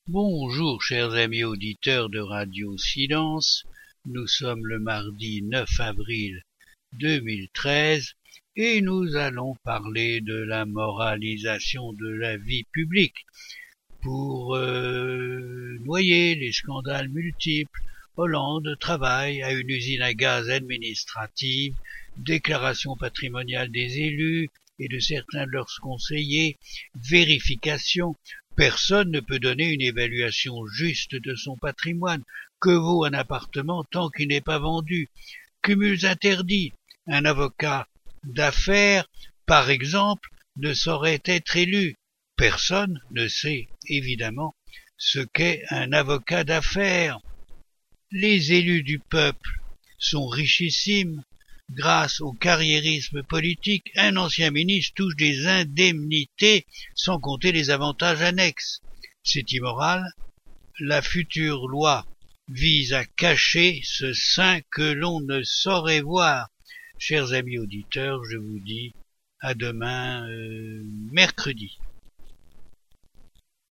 Bonjour chers amis auditeurs de Radio Silence, nous sommes le mardi 9 avril 2013 et nous allons parler de la moralisation de la vie publique pour noyer les scandales multiples. Hollande travaille à une usine à gaz administrative, déclaration patrimoniale des élus et de certains de leurs conseillers, vérification. Personne ne peut donner une évaluation juste de son patrimoine. Que vaut un appartement tant qu'il n'est pas vendu? Cumuls interdits. Un avocat d'affaires, par exemple, ne saurait être élu. Personne ne sait, évidemment, ce qu'est un avocat d'affaires. Les élus du peuple sont richissimes. Grâce au carriérisme politique, un ancien ministre touche des indemnités sans compter les avantages annexes. C'est immoral. La future loi vise à cacher ce sein que l'on ne saurait voir. Chers amis auditeurs, je vous dis à demain mercredi.